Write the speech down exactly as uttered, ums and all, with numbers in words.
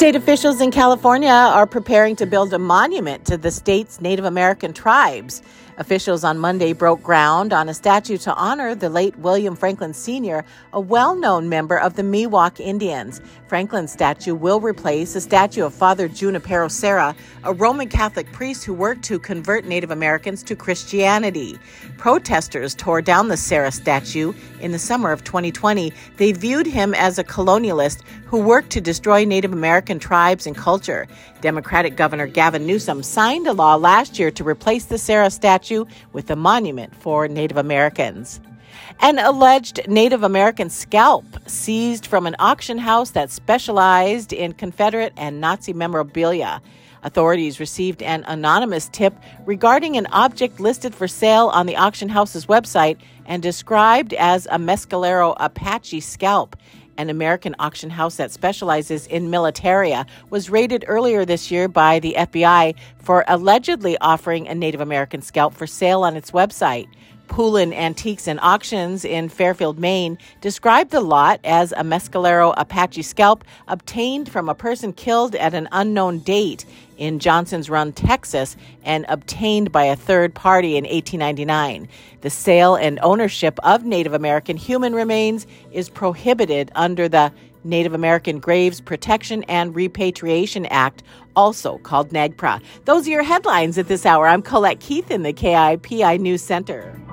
State officials in California are preparing to build a monument to the state's Native American tribes. Officials on Monday broke ground on a statue to honor the late William Franklin Senior, a well-known member of the Miwok Indians. Franklin's statue will replace a statue of Father Junipero Serra, a Roman Catholic priest who worked to convert Native Americans to Christianity. Protesters tore down the Serra statue in the summer of twenty twenty. They viewed him as a colonialist who worked to destroy Native American tribes and culture. Democratic Governor Gavin Newsom signed a law last year to replace the Serra statue with a monument for Native Americans. An alleged Native American scalp seized from an auction house that specialized in Confederate and Nazi memorabilia. Authorities received an anonymous tip regarding an object listed for sale on the auction house's website and described as a Mescalero Apache scalp. An American auction house that specializes in militaria was raided earlier this year by the F B I for allegedly offering a Native American scalp for sale on its website. Poulin Antiques and Auctions in Fairfield, Maine, described the lot as a Mescalero Apache scalp obtained from a person killed at an unknown date in Johnson's Run, Texas, and obtained by a third party in eighteen ninety-nine. The sale and ownership of Native American human remains is prohibited under the Native American Graves Protection and Repatriation Act, also called NAGPRA. Those are your headlines at this hour. I'm Colette Keith in the K I P I News Center.